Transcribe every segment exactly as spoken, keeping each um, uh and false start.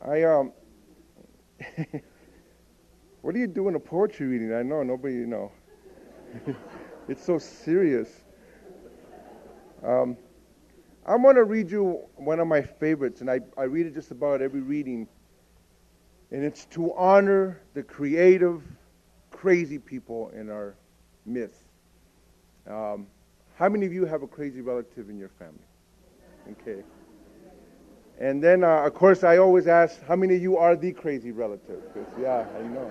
I um, what do you do in a poetry reading? I know nobody, you know. It's so serious. Um, I'm going to read you one of my favorites, and I, I read it just about every reading. And it's to honor the creative, crazy people in our midst. Um, how many of you have a crazy relative in your family? Okay. And then, uh, of course, I always ask, how many of you are the crazy relative? 'Cause, yeah, I know.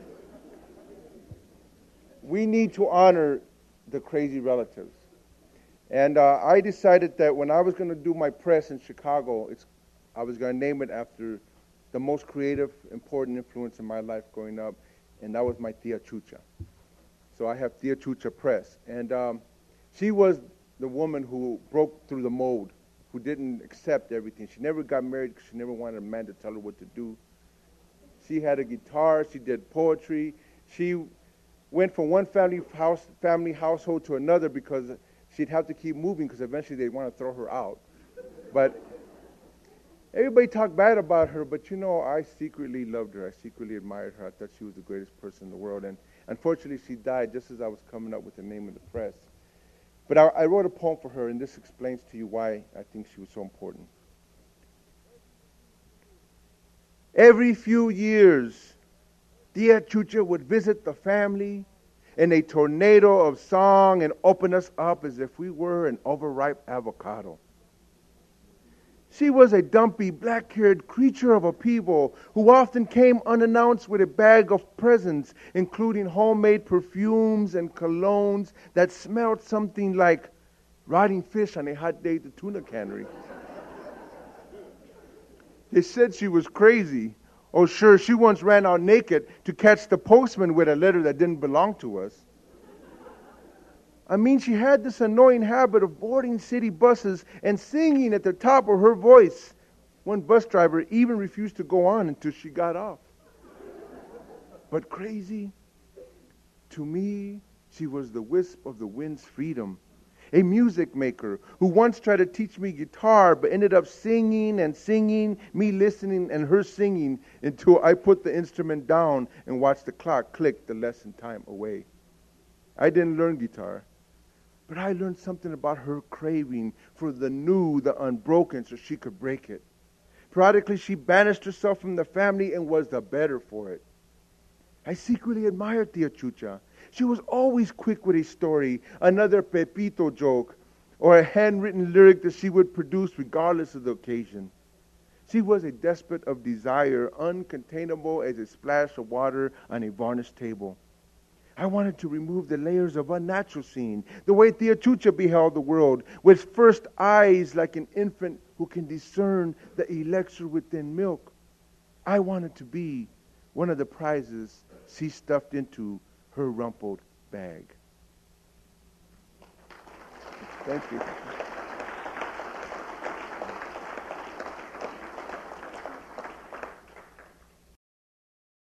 We need to honor the crazy relatives. And uh, I decided that when I was going to do my press in Chicago, it's, I was going to name it after the most creative, important influence in my life growing up, and that was my Tia Chucha. So I have Tia Chucha Press. And um, she was the woman who broke through the mold, who didn't accept everything. She never got married because she never wanted a man to tell her what to do. She had a guitar. She did poetry. She went from one family house, family household to another because she'd have to keep moving because eventually they'd want to throw her out. But everybody talked bad about her, but you know, I secretly loved her. I secretly admired her. I thought she was the greatest person in the world. And unfortunately, she died just as I was coming up with the name of the press. But I, I wrote a poem for her, and this explains to you why I think she was so important. Every few years, Tia Chucha would visit the family in a tornado of song and open us up as if we were an overripe avocado. She was a dumpy, black-haired creature of a people who often came unannounced with a bag of presents, including homemade perfumes and colognes that smelled something like rotting fish on a hot day at the tuna cannery. They said she was crazy. Oh, sure, she once ran out naked to catch the postman with a letter that didn't belong to us. I mean, she had this annoying habit of boarding city buses and singing at the top of her voice. One bus driver even refused to go on until she got off. But crazy? To me, she was the wisp of the wind's freedom. A music maker who once tried to teach me guitar but ended up singing and singing, me listening and her singing until I put the instrument down and watched the clock click the lesson time away. I didn't learn guitar, but I learned something about her craving for the new, the unbroken, so she could break it. Periodically, she banished herself from the family and was the better for it. I secretly admired Tia Chucha. She was always quick with a story, another Pepito joke, or a handwritten lyric that she would produce regardless of the occasion. She was a despot of desire, uncontainable as a splash of water on a varnished table. I wanted to remove the layers of unnatural seeing, the way Tia Chucha beheld the world, with first eyes like an infant who can discern the elixir within milk. I wanted to be one of the prizes she stuffed into her rumpled bag. Thank you.